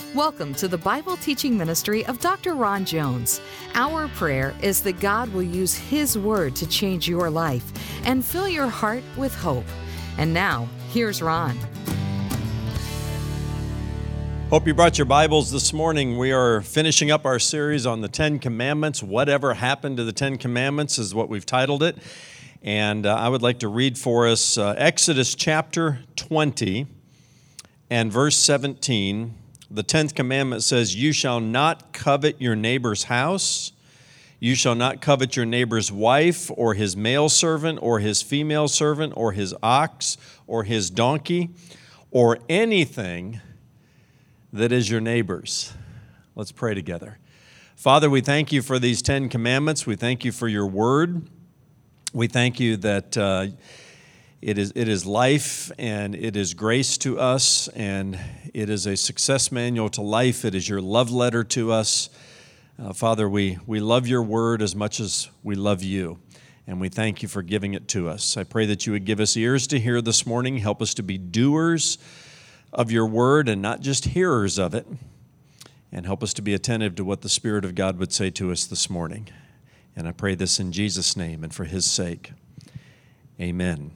Welcome to the Bible teaching ministry of Dr. Ron Jones. Our prayer is that God will use His Word to change your life and fill your heart with hope. And now, here's Ron. Hope you brought your Bibles this morning. We are finishing up our series on the Ten Commandments. Whatever happened to the Ten Commandments is what we've titled it. And I would like to read for us Exodus chapter 20 and verse 17. The 10th commandment says, "You shall not covet your neighbor's house. You shall not covet your neighbor's wife, or his male servant, or his female servant, or his ox, or his donkey, or anything that is your neighbor's." Let's pray together. Father, we thank you for these 10 commandments. We thank you for your word. We thank you that it is life and it is grace to us, and it is a success manual to life. It is your love letter to us. Father, we love your word as much as we love you, and we thank you for giving it to us. I pray that you would give us ears to hear this morning. Help us to be doers of your word and not just hearers of it, and help us to be attentive to what the Spirit of God would say to us this morning. And I pray this in Jesus' name and for his sake. Amen.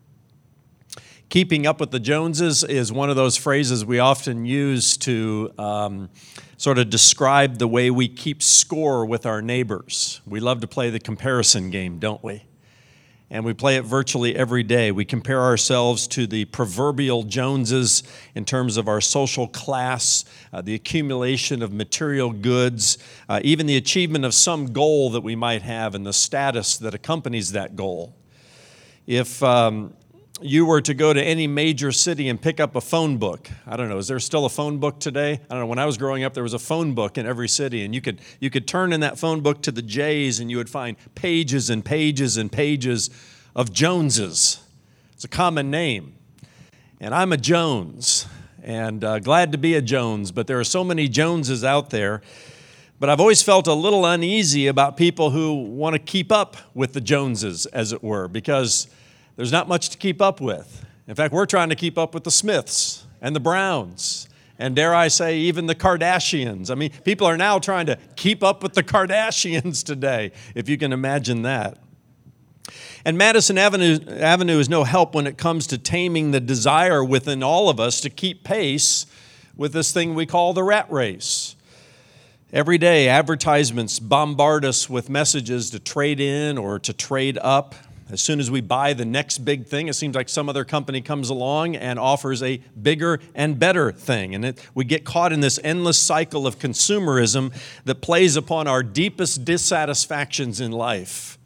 Keeping up with the Joneses is one of those phrases we often use to sort of describe the way we keep score with our neighbors. We love to play the comparison game, don't we? And we play it virtually every day. We compare ourselves to the proverbial Joneses in terms of our social class, the accumulation of material goods, even the achievement of some goal that we might have and the status that accompanies that goal. If you were to go to any major city and pick up a phone book, I don't know, is there still a phone book today? I don't know, when I was growing up, there was a phone book in every city, and you could turn in that phone book to the J's, and you would find pages and pages and pages of Joneses. It's a common name. And I'm a Jones, and glad to be a Jones, but there are so many Joneses out there. But I've always felt a little uneasy about people who want to keep up with the Joneses, as it were, because there's not much to keep up with. In fact, we're trying to keep up with the Smiths and the Browns, and dare I say, even the Kardashians. I mean, people are now trying to keep up with the Kardashians today, if you can imagine that. And Madison Avenue is no help when it comes to taming the desire within all of us to keep pace with this thing we call the rat race. Every day, advertisements bombard us with messages to trade in or to trade up. As soon as we buy the next big thing, it seems like some other company comes along and offers a bigger and better thing. And we get caught in this endless cycle of consumerism that plays upon our deepest dissatisfactions in life.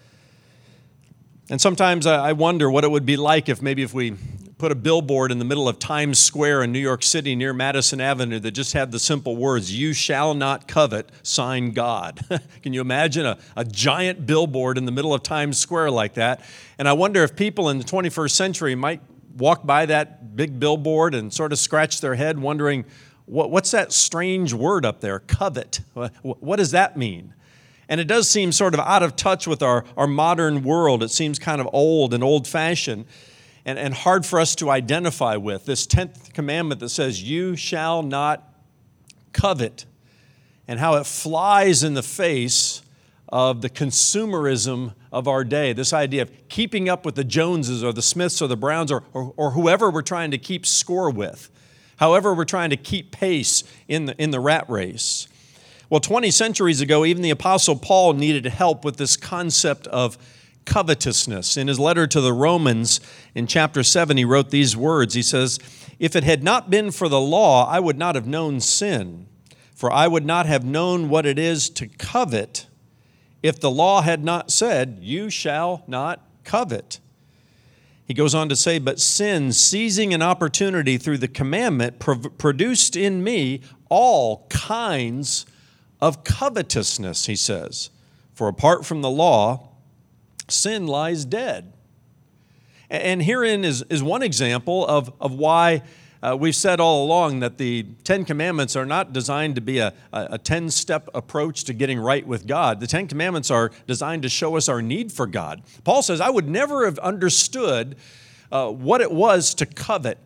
And sometimes I wonder what it would be like if we put a billboard in the middle of Times Square in New York City near Madison Avenue that just had the simple words, "You shall not covet, sign God." Can you imagine a giant billboard in the middle of Times Square like that? And I wonder if people in the 21st century might walk by that big billboard and sort of scratch their head wondering, what's that strange word up there, covet? What does that mean? And it does seem sort of out of touch with our modern world. It seems kind of old and old-fashioned. And hard for us to identify with. This 10th commandment that says, "You shall not covet," and how it flies in the face of the consumerism of our day. This idea of keeping up with the Joneses or the Smiths or the Browns or whoever we're trying to keep score with, however we're trying to keep pace in the rat race. Well, 20 centuries ago, even the Apostle Paul needed help with this concept of covetousness. In his letter to the Romans in chapter 7, he wrote these words. He says, "If it had not been for the law, I would not have known sin, for I would not have known what it is to covet if the law had not said, 'You shall not covet.'" He goes on to say, "But sin, seizing an opportunity through the commandment, produced in me all kinds of covetousness," he says. "For apart from the law, sin lies dead." And herein is one example of why we've said all along that the 10 Commandments are not designed to be a 10-step approach to getting right with God. The 10 Commandments are designed to show us our need for God. Paul says, I would never have understood what it was to covet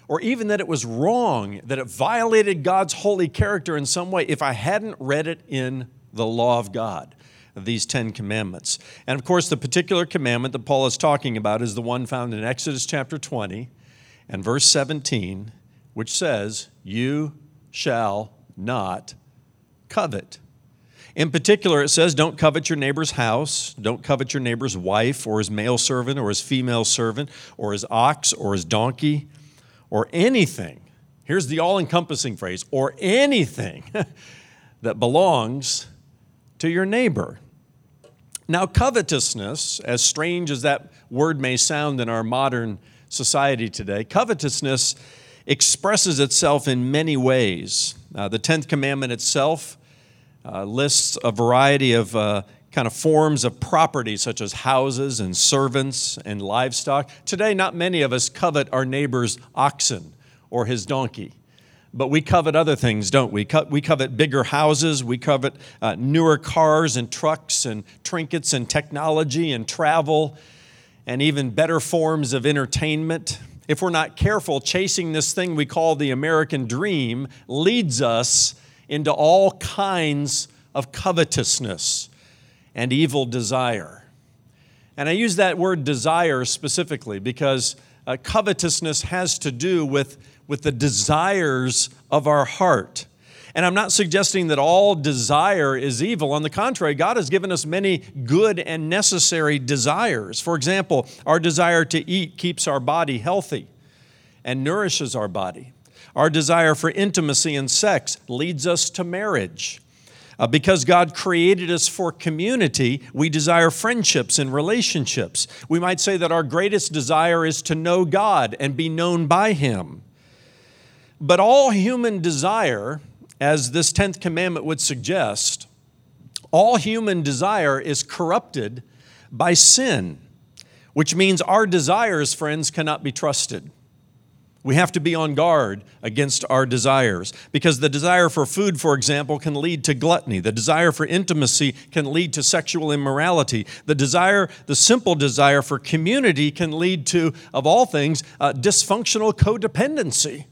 or even that it was wrong, that it violated God's holy character in some way if I hadn't read it in the law of God, these 10 commandments. And of course, the particular commandment that Paul is talking about is the one found in Exodus chapter 20 and verse 17, which says, "You shall not covet." In particular, it says, don't covet your neighbor's house, don't covet your neighbor's wife or his male servant or his female servant or his ox or his donkey or anything. Here's the all-encompassing phrase, or anything that belongs to your neighbor. Now, covetousness, as strange as that word may sound in our modern society today, covetousness expresses itself in many ways. The 10th commandment itself lists a variety of kind of forms of property, such as houses and servants and livestock. Today, not many of us covet our neighbor's oxen or his donkey, but we covet other things, don't we? We covet bigger houses, we covet newer cars and trucks and trinkets and technology and travel and even better forms of entertainment. If we're not careful, chasing this thing we call the American dream leads us into all kinds of covetousness and evil desire. And I use that word desire specifically because covetousness has to do with the desires of our heart. And I'm not suggesting that all desire is evil. On the contrary, God has given us many good and necessary desires. For example, our desire to eat keeps our body healthy and nourishes our body. Our desire for intimacy and sex leads us to marriage. Because God created us for community, we desire friendships and relationships. We might say that our greatest desire is to know God and be known by Him. But all human desire, as this 10th commandment would suggest, all human desire is corrupted by sin, which means our desires, friends, cannot be trusted. We have to be on guard against our desires because the desire for food, for example, can lead to gluttony. The desire for intimacy can lead to sexual immorality. The simple desire for community can lead to, of all things, dysfunctional codependency.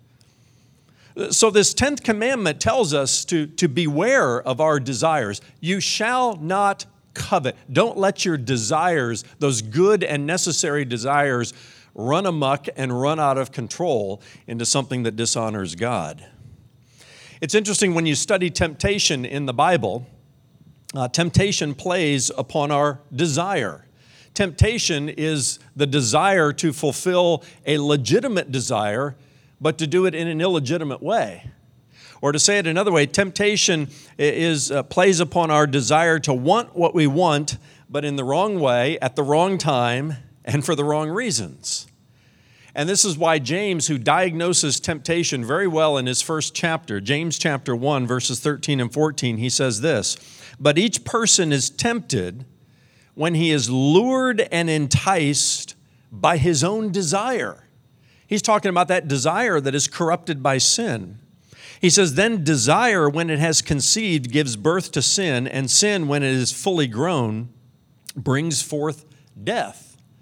So this 10th commandment tells us to beware of our desires. You shall not covet. Don't let your desires, those good and necessary desires, run amok and run out of control into something that dishonors God. It's interesting when you study temptation in the Bible, temptation plays upon our desire. Temptation is the desire to fulfill a legitimate desire, but to do it in an illegitimate way. Or to say it another way, temptation plays upon our desire to want what we want, but in the wrong way, at the wrong time, and for the wrong reasons. And this is why James, who diagnoses temptation very well in his first chapter, James chapter 1, verses 13 and 14, he says this, "But each person is tempted when he is lured and enticed by his own desire." He's talking about that desire that is corrupted by sin. He says, "Then desire, when it has conceived, gives birth to sin, and sin, when it is fully grown, brings forth death."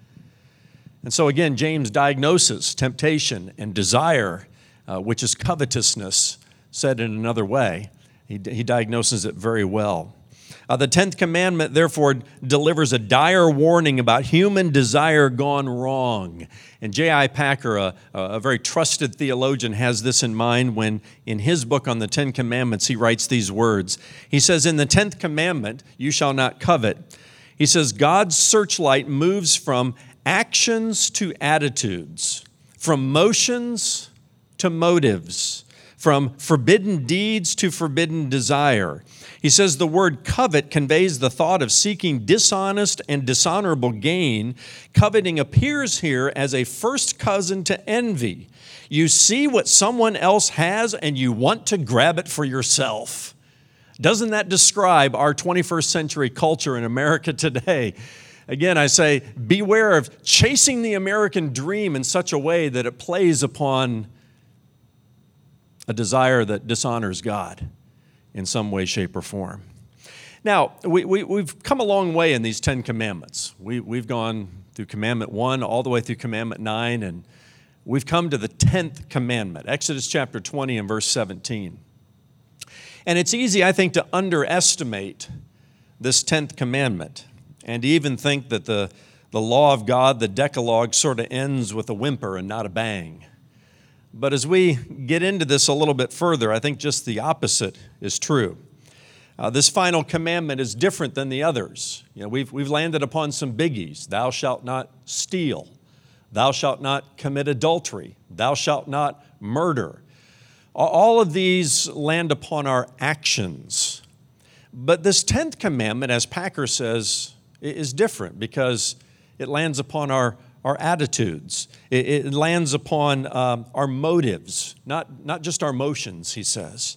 And so again, James diagnoses temptation and desire, which is covetousness, said in another way. He diagnoses it very well. The 10th commandment, therefore, delivers a dire warning about human desire gone wrong. And J.I. Packer, a very trusted theologian, has this in mind when in his book on the 10 Commandments, he writes these words. He says, in the 10th commandment, you shall not covet. He says, God's searchlight moves from actions to attitudes, from motions to motives, from forbidden deeds to forbidden desire. He says the word covet conveys the thought of seeking dishonest and dishonorable gain. Coveting appears here as a first cousin to envy. You see what someone else has and you want to grab it for yourself. Doesn't that describe our 21st century culture in America today? Again, I say, beware of chasing the American dream in such a way that it plays upon a desire that dishonors God in some way, shape, or form. Now, we've come a long way in these 10 commandments. We've gone through Commandment 1 all the way through Commandment 9, and we've come to the 10th commandment, Exodus chapter 20 and verse 17. And it's easy, I think, to underestimate this 10th commandment and to even think that the law of God, the Decalogue, sort of ends with a whimper and not a bang. But as we get into this a little bit further, I think just the opposite is true. This final commandment is different than the others. We've landed upon some biggies. Thou shalt not steal. Thou shalt not commit adultery. Thou shalt not murder. All of these land upon our actions. But this 10th commandment, as Packer says, is different because it lands upon our attitudes. It lands upon our motives, not just our motions, he says.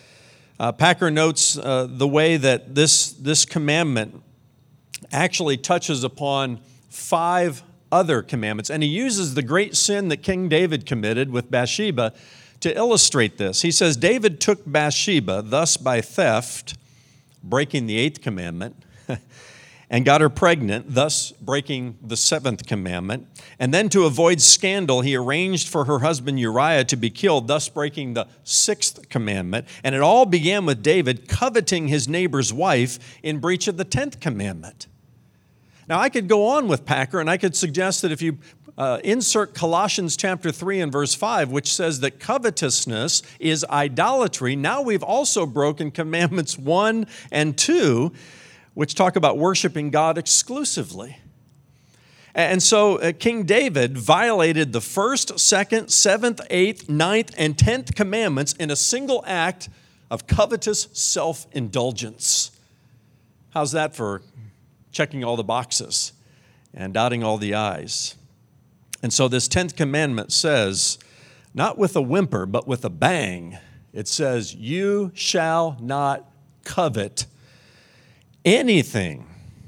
Packer notes the way that this commandment actually touches upon 5 other commandments. And he uses the great sin that King David committed with Bathsheba to illustrate this. He says, David took Bathsheba, thus by theft, breaking the 8th commandment, and got her pregnant, thus breaking the 7th commandment. And then to avoid scandal, he arranged for her husband Uriah to be killed, thus breaking the 6th commandment. And it all began with David coveting his neighbor's wife in breach of the 10th commandment. Now, I could go on with Packer, and I could suggest that if you insert Colossians chapter 3 and verse 5, which says that covetousness is idolatry, now we've also broken commandments 1 and 2, which talk about worshiping God exclusively. And so King David violated the 1st, 2nd, 7th, 8th, 9th, and 10th commandments in a single act of covetous self-indulgence. How's that for checking all the boxes and dotting all the I's? And so this 10th commandment says, not with a whimper, but with a bang, it says, you shall not covet anything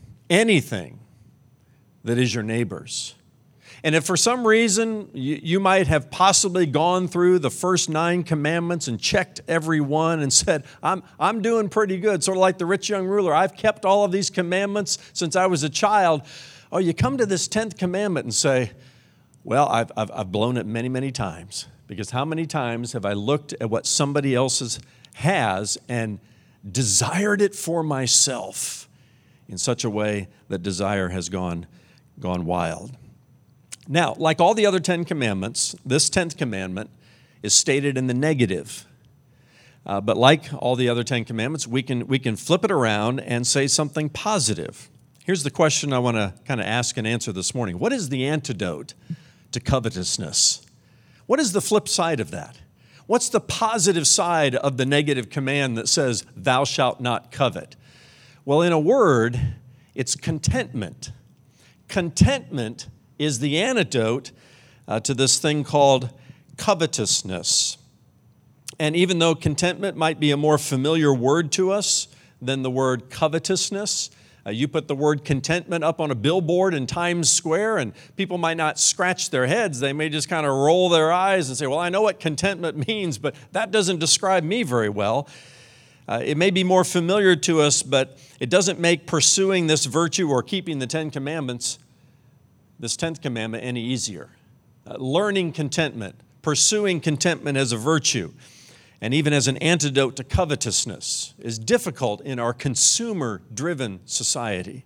that is your neighbor's. And if for some reason you might have possibly gone through the first 9 commandments and checked every one and said, I'm doing pretty good, sort of like the rich young ruler, I've kept all of these commandments since I was a child. Oh, you come to this 10th commandment and say, well, I've blown it many, many times. Because how many times have I looked at what somebody else has and desired it for myself in such a way that desire has gone wild? Now, like all the other 10 commandments, this 10th commandment is stated in the negative. But like all the other 10 commandments, we can flip it around and say something positive. Here's the question I want to kind of ask and answer this morning. What is the antidote to covetousness? What is the flip side of that? What's the positive side of the negative command that says, thou shalt not covet? Well, in a word, it's contentment. Contentment is the antidote to this thing called covetousness. And even though contentment might be a more familiar word to us than the word covetousness, you put the word contentment up on a billboard in Times Square, and people might not scratch their heads. They may just kind of roll their eyes and say, well, I know what contentment means, but that doesn't describe me very well. It may be more familiar to us, but it doesn't make pursuing this virtue or keeping the 10 commandments, this 10th commandment, any easier. Learning contentment, pursuing contentment as a virtue, and even as an antidote to covetousness, is difficult in our consumer-driven society.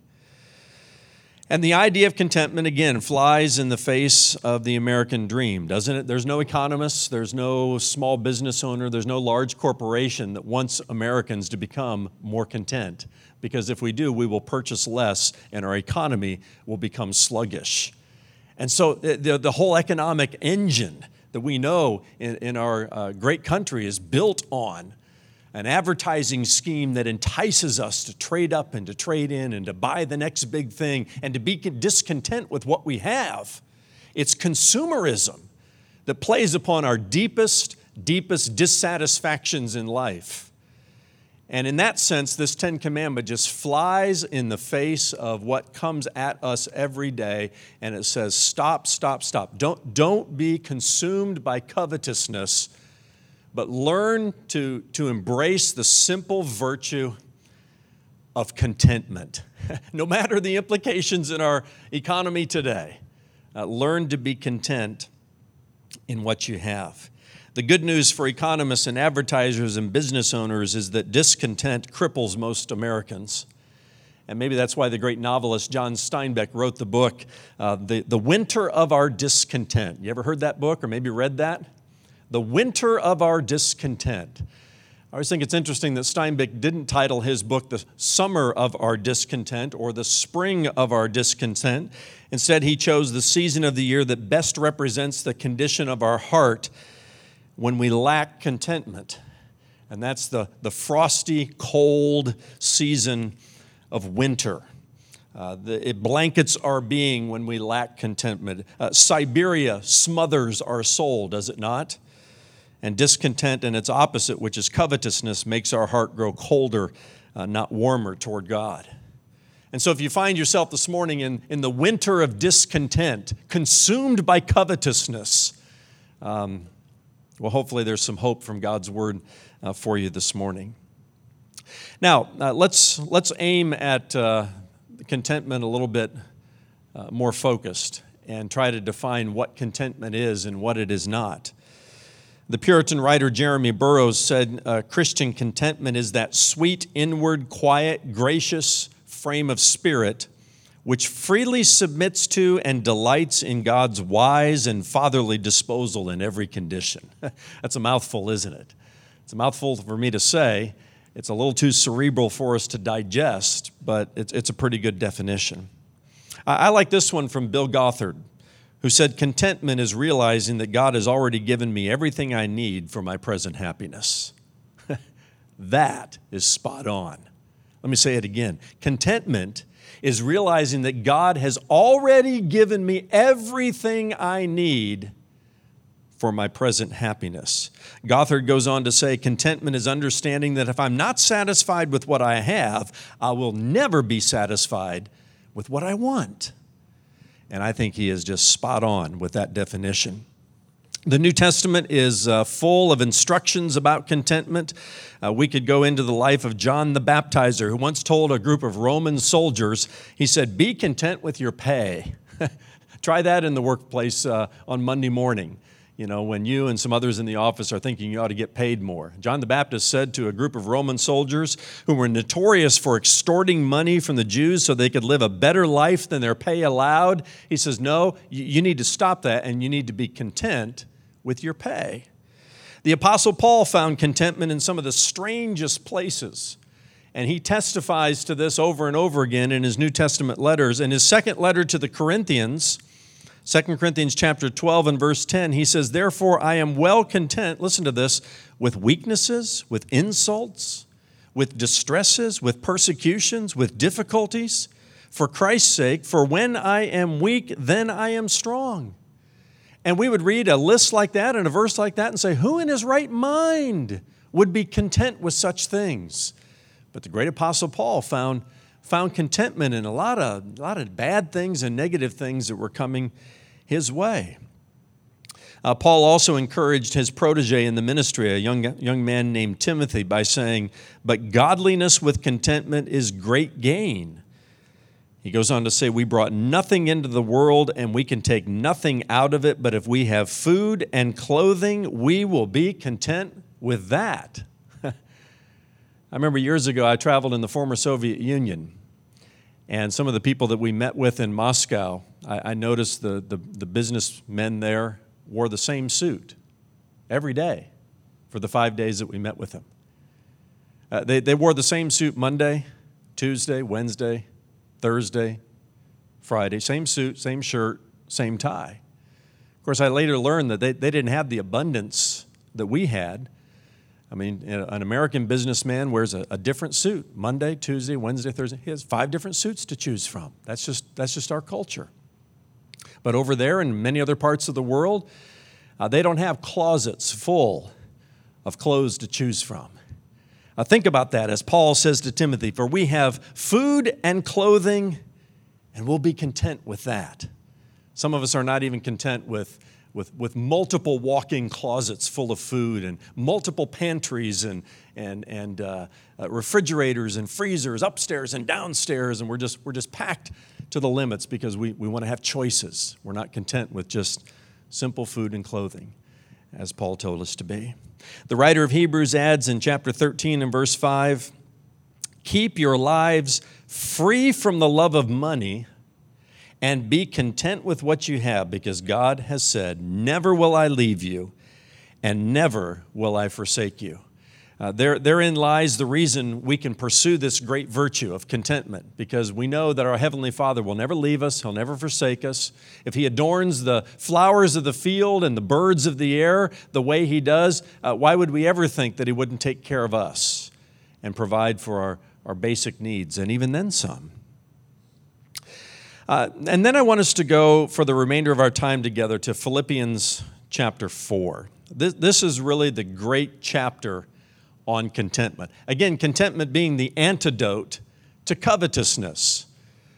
And the idea of contentment, again, flies in the face of the American dream, doesn't it? There's no economist, there's no small business owner, there's no large corporation that wants Americans to become more content. Because if we do, we will purchase less and our economy will become sluggish. And so the whole economic engine that we know in our great country is built on an advertising scheme that entices us to trade up and to trade in and to buy the next big thing and to be discontent with what we have. It's consumerism that plays upon our deepest dissatisfactions in life. And in that sense, this 10 Commandment just flies in the face of what comes at us every day, and it says, stop. Don't be consumed by covetousness, but learn to embrace the simple virtue of contentment. No matter the implications in our economy today, learn to be content in what you have. The good news for economists and advertisers and business owners is that discontent cripples most Americans. And maybe that's why the great novelist John Steinbeck wrote the book, The Winter of Our Discontent. You ever heard that book or maybe read that? The Winter of Our Discontent. I always think it's interesting that Steinbeck didn't title his book The Summer of Our Discontent or The Spring of Our Discontent. Instead, he chose the season of the year that best represents the condition of our heart when we lack contentment. And that's the frosty, cold season of winter. It blankets our being when we lack contentment. Siberia smothers our soul, does it not? And discontent and its opposite, which is covetousness, makes our heart grow colder, not warmer toward God. And so if you find yourself this morning in the winter of discontent, consumed by covetousness, well, hopefully there's some hope from God's word for you this morning. Now, let's aim at contentment a little bit more focused and try to define what contentment is and what it is not. The Puritan writer Jeremy Burroughs said, Christian contentment is that sweet, inward, quiet, gracious frame of spirit which freely submits to and delights in God's wise and fatherly disposal in every condition. That's a mouthful, isn't it? It's a mouthful for me to say. It's a little too cerebral for us to digest, but it's a pretty good definition. I like this one from Bill Gothard, who said, contentment is realizing that God has already given me everything I need for my present happiness. That is spot on. Let me say it again. Contentment is realizing that God has already given me everything I need for my present happiness. Gothard goes on to say, contentment is understanding that if I'm not satisfied with what I have, I will never be satisfied with what I want. And I think he is just spot on with that definition. The New Testament is full of instructions about contentment. We could go into the life of John the Baptizer, who once told a group of Roman soldiers, he said, be content with your pay. Try that in the workplace on Monday morning. You know, when you and some others in the office are thinking you ought to get paid more. John the Baptist said to a group of Roman soldiers who were notorious for extorting money from the Jews so they could live a better life than their pay allowed, he says, no, you need to stop that and you need to be content with your pay. The Apostle Paul found contentment in some of the strangest places, and he testifies to this over and over again in his New Testament letters. In his second letter to the Corinthians, 2 Corinthians chapter 12 and verse 10, he says, therefore I am well content, listen to this, with weaknesses, with insults, with distresses, with persecutions, with difficulties, for Christ's sake, for when I am weak, then I am strong. And we would read a list like that and a verse like that and say, who in his right mind would be content with such things? But the great Apostle Paul found contentment in a lot of bad things and negative things that were coming his way. Paul also encouraged his protege in the ministry, a young man named Timothy, by saying, but godliness with contentment is great gain. He goes on to say, we brought nothing into the world and we can take nothing out of it, but if we have food and clothing, we will be content with that. I remember years ago, I traveled in the former Soviet Union, and some of the people that we met with in Moscow, I noticed the businessmen there wore the same suit every day for the 5 days that we met with them. They wore the same suit Monday, Tuesday, Wednesday, Thursday, Friday, same suit, same shirt, same tie. Of course, I later learned that they didn't have the abundance that we had. I mean, an American businessman wears a different suit Monday, Tuesday, Wednesday, Thursday. He has 5 different suits to choose from. That's just our culture. But over there in many other parts of the world, they don't have closets full of clothes to choose from. Think about that as Paul says to Timothy, for we have food and clothing, and we'll be content with that. Some of us are not even content with multiple walk-in closets full of food and multiple pantries and refrigerators and freezers upstairs and downstairs, and we're just packed to the limits because we want to have choices. We're not content with just simple food and clothing, as Paul told us to be. The writer of Hebrews adds in chapter 13 and verse 5, keep your lives free from the love of money and be content with what you have, because God has said, never will I leave you and never will I forsake you. Therein lies the reason we can pursue this great virtue of contentment, because we know that our Heavenly Father will never leave us, He'll never forsake us. If He adorns the flowers of the field and the birds of the air the way He does, why would we ever think that He wouldn't take care of us and provide for our basic needs, and even then some? And then I want us to go for the remainder of our time together to Philippians chapter 4. This is really the great chapter on contentment. Again, contentment being the antidote to covetousness,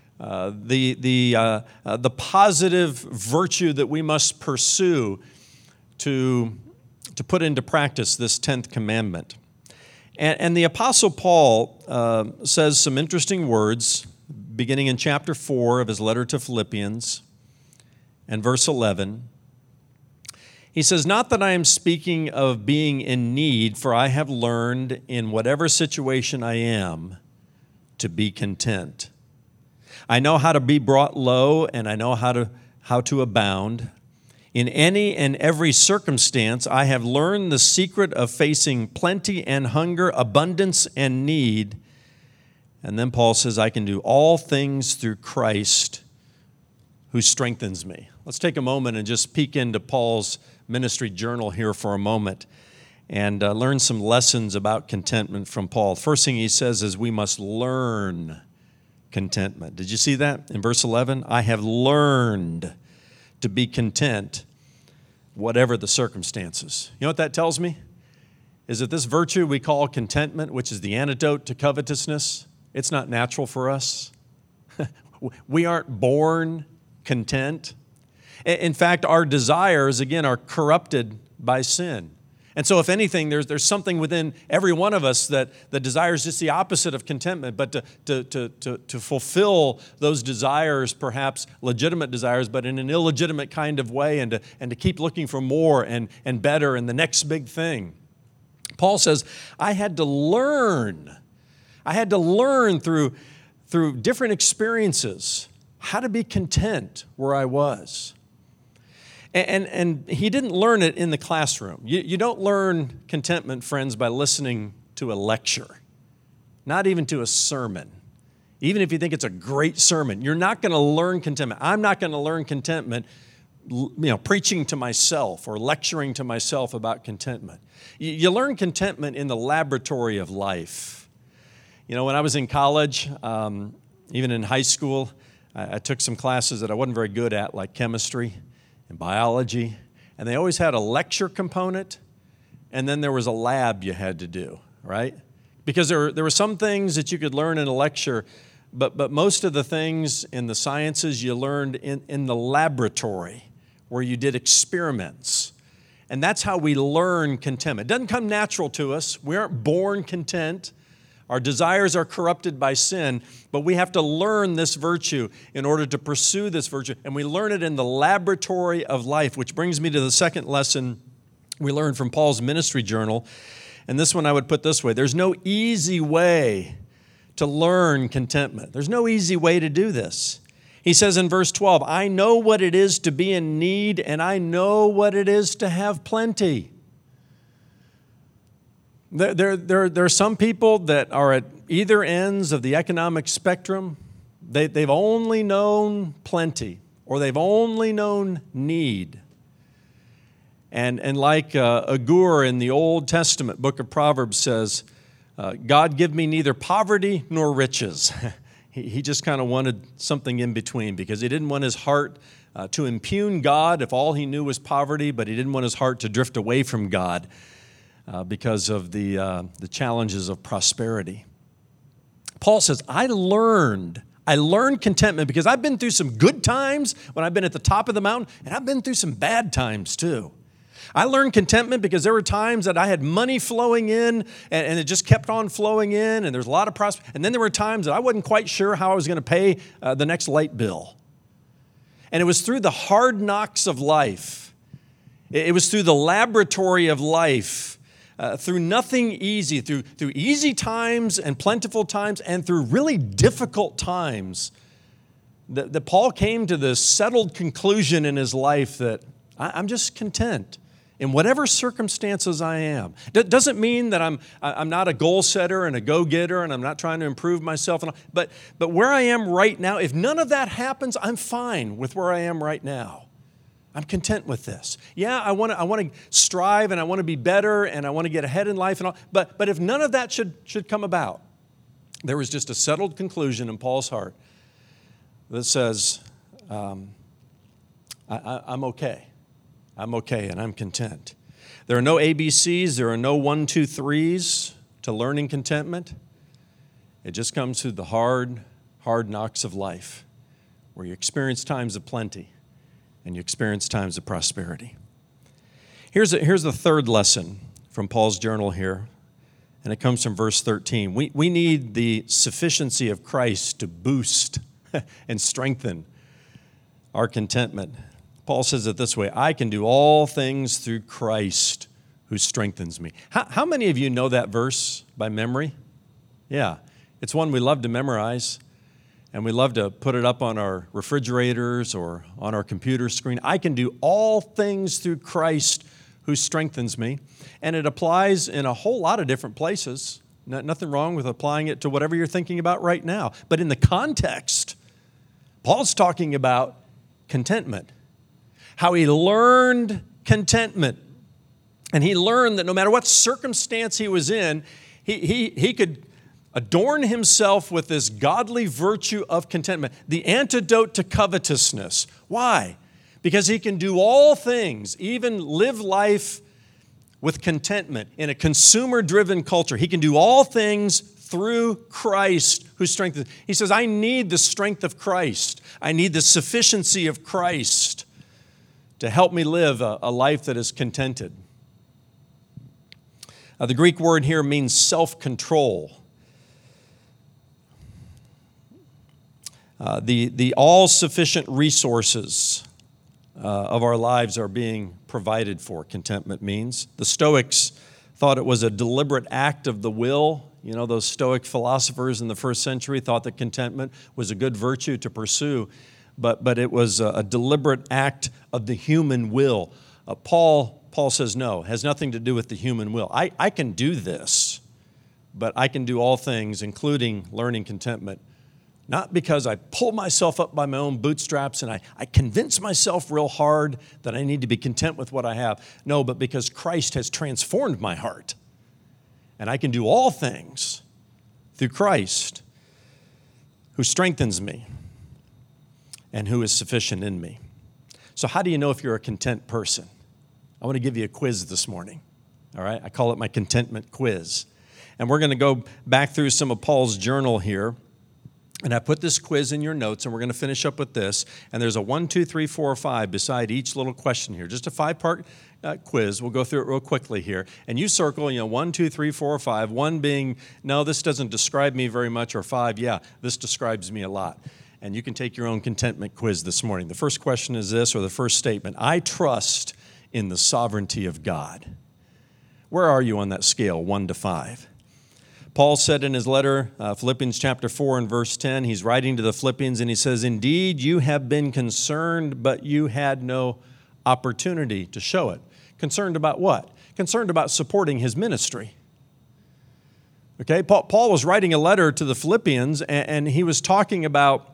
the positive virtue that we must pursue to put into practice this 10th commandment. And the Apostle Paul says some interesting words beginning in chapter 4 of his letter to Philippians and verse 11. He says, not that I am speaking of being in need, for I have learned in whatever situation I am to be content. I know how to be brought low, and I know how to abound. In any and every circumstance, I have learned the secret of facing plenty and hunger, abundance and need. And then Paul says, I can do all things through Christ who strengthens me. Let's take a moment and just peek into Paul's ministry journal here for a moment and learn some lessons about contentment from Paul. First thing he says is we must learn contentment. Did you see that in verse 11? I have learned to be content whatever the circumstances. You know what that tells me? Is that this virtue we call contentment, which is the antidote to covetousness, it's not natural for us. We aren't born content. In fact, our desires, again, are corrupted by sin. And so if anything, there's something within every one of us that desires just the opposite of contentment, but to fulfill those desires, perhaps legitimate desires, but in an illegitimate kind of way, and to keep looking for more and better and the next big thing. Paul says, I had to learn through different experiences how to be content where I was. And he didn't learn it in the classroom. You don't learn contentment, friends, by listening to a lecture, not even to a sermon. Even if you think it's a great sermon, you're not going to learn contentment. I'm not going to learn contentment, preaching to myself or lecturing to myself about contentment. You learn contentment in the laboratory of life. When I was in college, even in high school, I took some classes that I wasn't very good at, like chemistry and biology, and they always had a lecture component, and then there was a lab you had to do, right? Because there were some things that you could learn in a lecture, but most of the things in the sciences you learned in the laboratory where you did experiments. And that's how we learn contentment. It doesn't come natural to us. We aren't born content. Our desires are corrupted by sin, but we have to learn this virtue in order to pursue this virtue. And we learn it in the laboratory of life, which brings me to the second lesson we learned from Paul's ministry journal. And this one I would put this way. There's no easy way to learn contentment. There's no easy way to do this. He says in verse 12, I know what it is to be in need, and I know what it is to have plenty. There are some people that are at either ends of the economic spectrum. They've only known plenty, or they've only known need. And like Agur in the Old Testament book of Proverbs says, God give me neither poverty nor riches. He just kind of wanted something in between, because he didn't want his heart to impugn God if all he knew was poverty, but he didn't want his heart to drift away from God because of the challenges of prosperity. Paul says, I learned contentment because I've been through some good times when I've been at the top of the mountain, and I've been through some bad times too. I learned contentment because there were times that I had money flowing in, and it just kept on flowing in, and there's a lot of prosperity. And then there were times that I wasn't quite sure how I was going to pay the next light bill. And it was through the hard knocks of life It was through the laboratory of life, through nothing easy, through easy times and plentiful times, and through really difficult times, that Paul came to this settled conclusion in his life that I'm just content in whatever circumstances I am. That doesn't mean that I'm not a goal setter and a go-getter and I'm not trying to improve myself. But where I am right now, if none of that happens, I'm fine with where I am right now. I'm content with this. Yeah, I want to strive and I want to be better and I want to get ahead in life and all. But if none of that should come about, there was just a settled conclusion in Paul's heart that says, I'm okay. I'm okay and I'm content. There are no ABCs, there are no 1, 2, 3s to learning contentment. It just comes through the hard knocks of life where you experience times of plenty and you experience times of prosperity. Here's the third lesson from Paul's journal here, and it comes from verse 13. We need the sufficiency of Christ to boost and strengthen our contentment. Paul says it this way, I can do all things through Christ who strengthens me. How many of you know that verse by memory? Yeah, it's one we love to memorize, and we love to put it up on our refrigerators or on our computer screen. I can do all things through Christ who strengthens me. And it applies in a whole lot of different places. Nothing wrong with applying it to whatever you're thinking about right now. But in the context, Paul's talking about contentment. How he learned contentment. And he learned that no matter what circumstance he was in, he could adorn himself with this godly virtue of contentment, the antidote to covetousness. Why? Because he can do all things, even live life with contentment in a consumer-driven culture. He can do all things through Christ who strengthens. He says, I need the strength of Christ. I need the sufficiency of Christ to help me live a life that is contented. The Greek word here means self-control. The all-sufficient resources of our lives are being provided for, contentment means. The Stoics thought it was a deliberate act of the will. You know, those Stoic philosophers in the first century thought that contentment was a good virtue to pursue, but it was a deliberate act of the human will. Paul says no, it has nothing to do with the human will. I can do this, but I can do all things, including learning contentment, not because I pull myself up by my own bootstraps and I convince myself real hard that I need to be content with what I have. No, but because Christ has transformed my heart. And I can do all things through Christ who strengthens me and who is sufficient in me. So how do you know if you're a content person? I want to give you a quiz this morning. All right? I call it my contentment quiz. And we're going to go back through some of Paul's journal here. And I put this quiz in your notes, and we're going to finish up with this. And there's a 1, 2, 3, 4, 5 beside each little question here. Just a 5-part quiz. We'll go through it real quickly here. And you circle, 1, 2, 3, 4, 5. 1 being, no, this doesn't describe me very much. Or 5, yeah, this describes me a lot. And you can take your own contentment quiz this morning. The first question is this, or the first statement. I trust in the sovereignty of God. Where are you on that scale, 1 to 5? Paul said in his letter, Philippians chapter 4 and verse 10, he's writing to the Philippians and he says, indeed, you have been concerned, but you had no opportunity to show it. Concerned about what? Concerned about supporting his ministry. Okay, Paul was writing a letter to the Philippians and he was talking about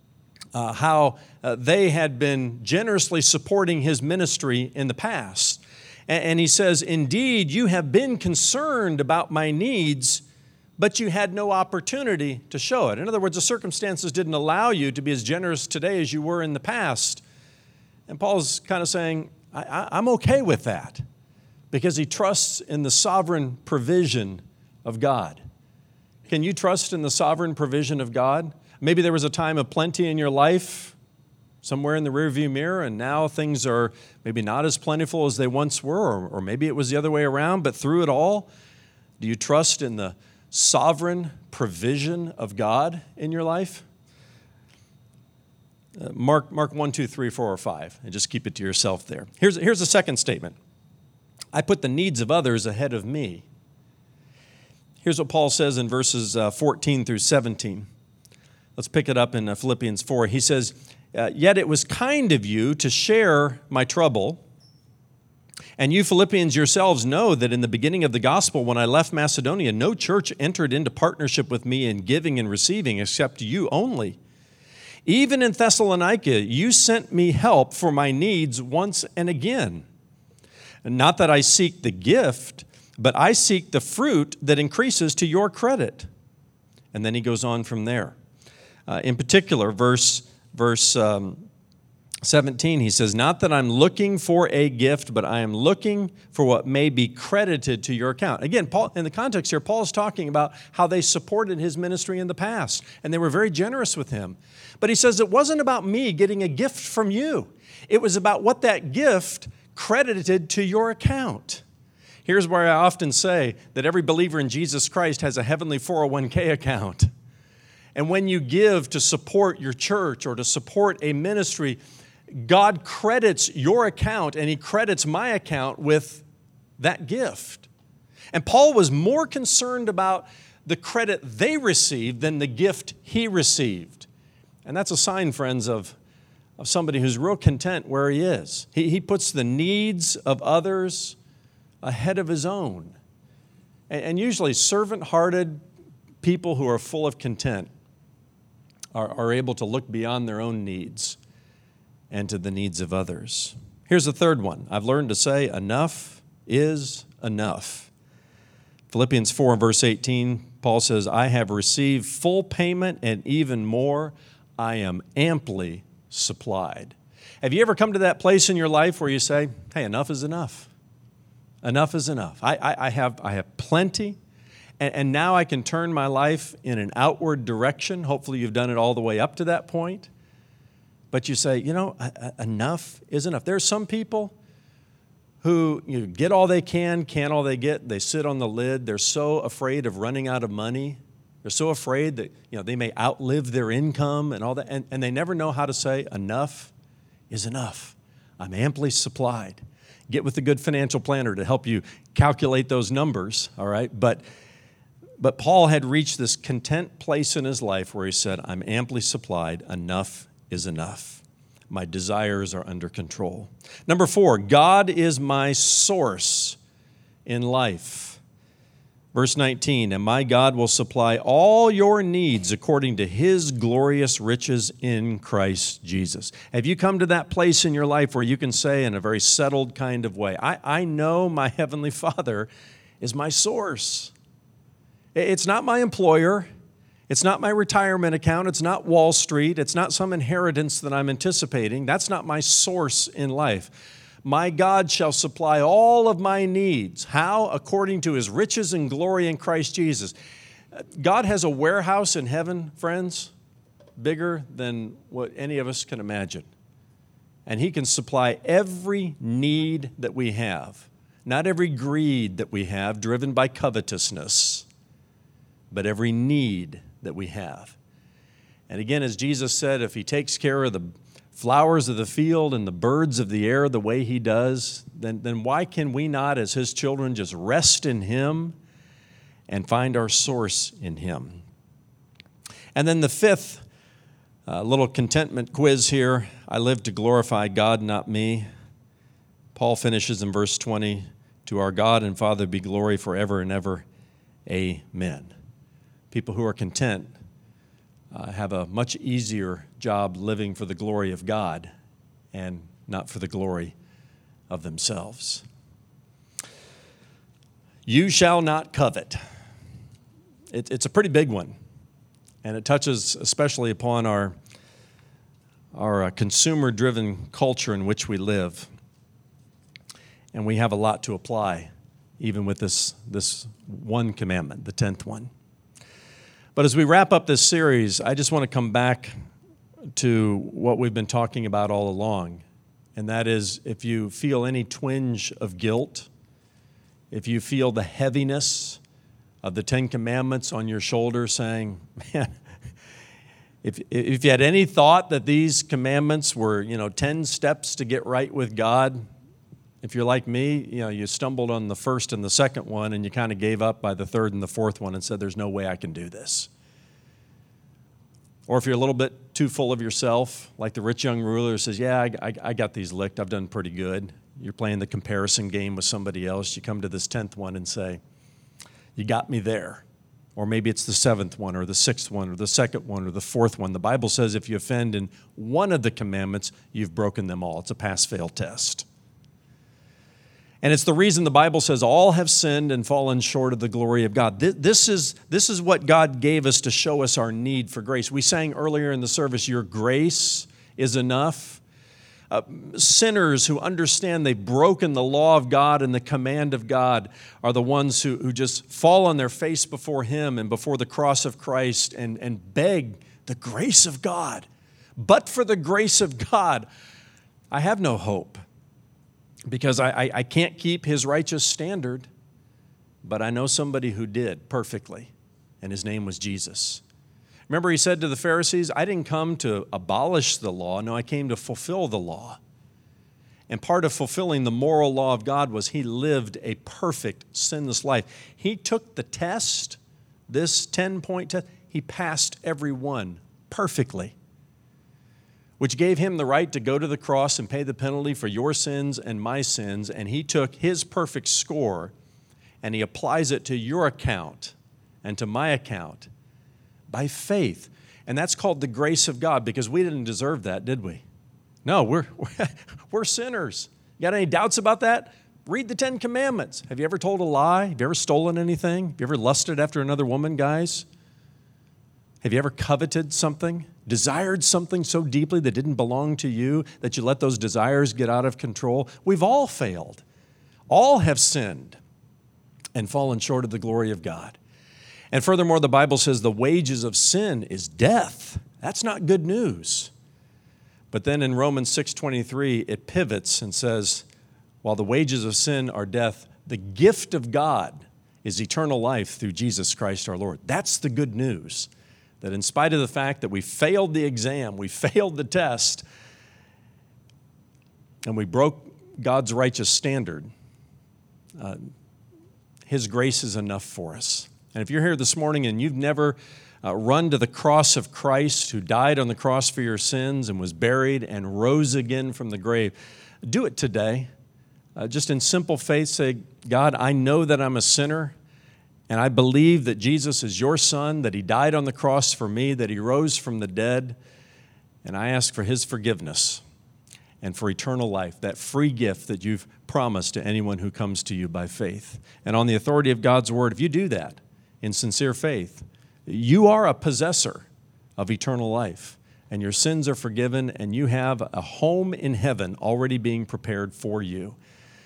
how they had been generously supporting his ministry in the past. And he says, indeed, you have been concerned about my needs, but you had no opportunity to show it. In other words, the circumstances didn't allow you to be as generous today as you were in the past. And Paul's kind of saying, I'm okay with that because he trusts in the sovereign provision of God. Can you trust in the sovereign provision of God? Maybe there was a time of plenty in your life, somewhere in the rearview mirror, and now things are maybe not as plentiful as they once were, or maybe it was the other way around, but through it all, do you trust in the sovereign provision of God in your life? Mark 1, 2, 3, 4, or 5, and just keep it to yourself there. Here's the second statement. I put the needs of others ahead of me. Here's what Paul says in verses 14 through 17. Let's pick it up in Philippians 4. He says, yet it was kind of you to share my trouble. And you Philippians yourselves know that in the beginning of the gospel, when I left Macedonia, no church entered into partnership with me in giving and receiving except you only. Even in Thessalonica, you sent me help for my needs once and again. Not that I seek the gift, but I seek the fruit that increases to your credit. And then he goes on from there. In particular, verse 17, he says, not that I'm looking for a gift, but I am looking for what may be credited to your account. Again, Paul, in the context here, Paul is talking about how they supported his ministry in the past, and they were very generous with him. But he says it wasn't about me getting a gift from you. It was about what that gift credited to your account. Here's where I often say that every believer in Jesus Christ has a heavenly 401k account. And when you give to support your church or to support a ministry, God credits your account and he credits my account with that gift. And Paul was more concerned about the credit they received than the gift he received. And that's a sign, friends, of somebody who's real content where he is. He puts the needs of others ahead of his own. And usually servant-hearted people who are full of content are able to look beyond their own needs and to the needs of others. Here's the third one. I've learned to say enough is enough. Philippians 4 verse 18, Paul says, I have received full payment and even more, I am amply supplied. Have you ever come to that place in your life where you say, hey, enough is enough? Enough is enough. I have plenty, and now I can turn my life in an outward direction. Hopefully you've done it all the way up to that point. But you say, enough is enough. There are some people who get all they can all they get. They sit on the lid. They're so afraid of running out of money. They're so afraid that they may outlive their income and all that. And they never know how to say, enough is enough. I'm amply supplied. Get with a good financial planner to help you calculate those numbers, all right? But Paul had reached this content place in his life where he said, I'm amply supplied, enough is enough. My desires are under control. Number 4, God is my source in life. Verse 19, and my God will supply all your needs according to his glorious riches in Christ Jesus. Have you come to that place in your life where you can say in a very settled kind of way, I know my Heavenly Father is my source. It's not my employer. It's not my retirement account. It's not Wall Street. It's not some inheritance that I'm anticipating. That's not my source in life. My God shall supply all of my needs. How? According to his riches and glory in Christ Jesus. God has a warehouse in heaven, friends, bigger than what any of us can imagine. And he can supply every need that we have. Not every greed that we have driven by covetousness, but every need that we have. And again, as Jesus said, if he takes care of the flowers of the field and the birds of the air the way he does, then why can we not, as his children, just rest in him and find our source in him? And then the fifth little contentment quiz here, I live to glorify God, not me. Paul finishes in verse 20, to our God and Father be glory forever and ever. Amen. People who are content have a much easier job living for the glory of God and not for the glory of themselves. You shall not covet. It's a pretty big one, and it touches especially upon our consumer-driven culture in which we live. And we have a lot to apply, even with this one commandment, the 10th one. But as we wrap up this series, I just want to come back to what we've been talking about all along, and that is if you feel any twinge of guilt, if you feel the heaviness of the 10 Commandments on your shoulder saying, man, If you had any thought that these commandments were, 10 steps to get right with God, if you're like me, you stumbled on the first and the second one and you kind of gave up by the third and the fourth one and said, there's no way I can do this. Or if you're a little bit too full of yourself, like the rich young ruler who says, yeah, I got these licked, I've done pretty good. You're playing the comparison game with somebody else. You come to this 10th one and say, you got me there. Or maybe it's the 7th one or the 6th one or the 2nd one or the 4th one. The Bible says if you offend in one of the commandments, you've broken them all. It's a pass-fail test. And it's the reason the Bible says all have sinned and fallen short of the glory of God. This is what God gave us to show us our need for grace. We sang earlier in the service, your grace is enough. Sinners who understand they've broken the law of God and the command of God are the ones who just fall on their face before Him and before the cross of Christ and beg the grace of God. But for the grace of God, I have no hope because I can't keep His righteous standard, but I know somebody who did perfectly, and His name was Jesus. Remember, He said to the Pharisees, I didn't come to abolish the law. No, I came to fulfill the law. And part of fulfilling the moral law of God was He lived a perfect, sinless life. He took the test, this 10-point test, He passed every one perfectly, which gave Him the right to go to the cross and pay the penalty for your sins and my sins. And He took His perfect score and He applies it to your account and to my account by faith. And that's called the grace of God because we didn't deserve that, did we? No, we're sinners. You got any doubts about that? Read the 10 Commandments. Have you ever told a lie? Have you ever stolen anything? Have you ever lusted after another woman, guys? Have you ever coveted something? Desired something so deeply that didn't belong to you that you let those desires get out of control? We've all failed. All have sinned and fallen short of the glory of God. And furthermore, the Bible says the wages of sin is death. That's not good news. But then in Romans 6:23, it pivots and says, while the wages of sin are death, the gift of God is eternal life through Jesus Christ our Lord. That's the good news, that in spite of the fact that we failed the exam, we failed the test, and we broke God's righteous standard, His grace is enough for us. And if you're here this morning and you've never run to the cross of Christ, who died on the cross for your sins and was buried and rose again from the grave, do it today. Just in simple faith, say, God, I know that I'm a sinner, and I believe that Jesus is your Son, that He died on the cross for me, that He rose from the dead, and I ask for His forgiveness and for eternal life, that free gift that you've promised to anyone who comes to you by faith. And on the authority of God's Word, if you do that in sincere faith, you are a possessor of eternal life, and your sins are forgiven, and you have a home in heaven already being prepared for you.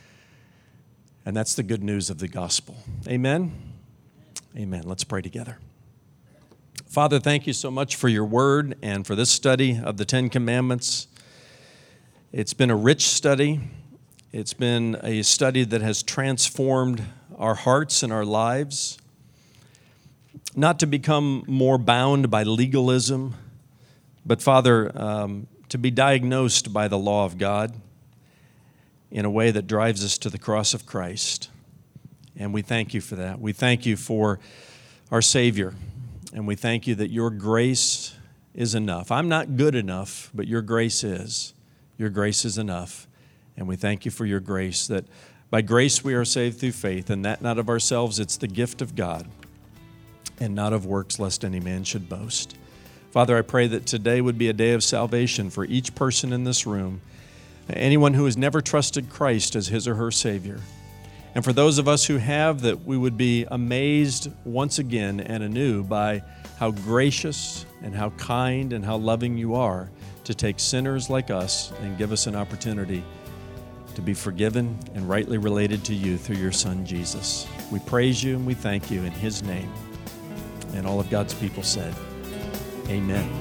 And that's the good news of the gospel. Amen? Amen. Let's pray together. Father, thank you so much for your word and for this study of the 10 Commandments. It's been a rich study. It's been a study that has transformed our hearts and our lives. Not to become more bound by legalism, but Father, to be diagnosed by the law of God in a way that drives us to the cross of Christ. And we thank you for that. We thank you for our Savior, and we thank you that your grace is enough. I'm not good enough, but your grace is. Your grace is enough. And we thank you for your grace, that by grace we are saved through faith, and that not of ourselves, it's the gift of God, and not of works, lest any man should boast. Father, I pray that today would be a day of salvation for each person in this room, anyone who has never trusted Christ as his or her Savior. And for those of us who have, that we would be amazed once again and anew by how gracious and how kind and how loving you are to take sinners like us and give us an opportunity to be forgiven and rightly related to you through your Son, Jesus. We praise you and we thank you in his name. And all of God's people said, amen.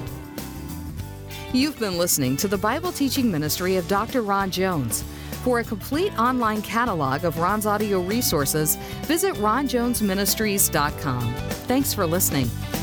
You've been listening to the Bible teaching ministry of Dr. Ron Jones. For a complete online catalog of Ron's audio resources, visit ronjonesministries.com. Thanks for listening.